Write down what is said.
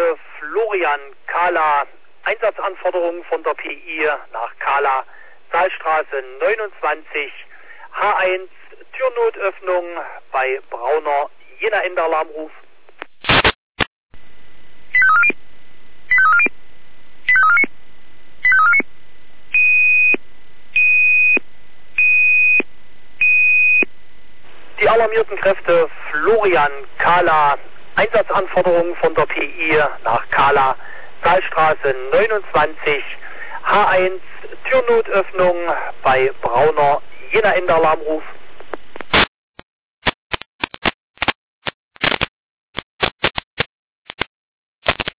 Alarmiertenkräfte Florian Kahla. Einsatzanforderungen von der PI nach Kahla, Saalstraße 29, H1, Türnotöffnung bei Brauner, Jena Ende Alarmruf. Die alarmierten Kräfte Florian Kahla. Einsatzanforderungen von der PI nach Kahla, Saalstraße 29, H1, Türnotöffnung bei Brauner, Jena Ende Alarmruf.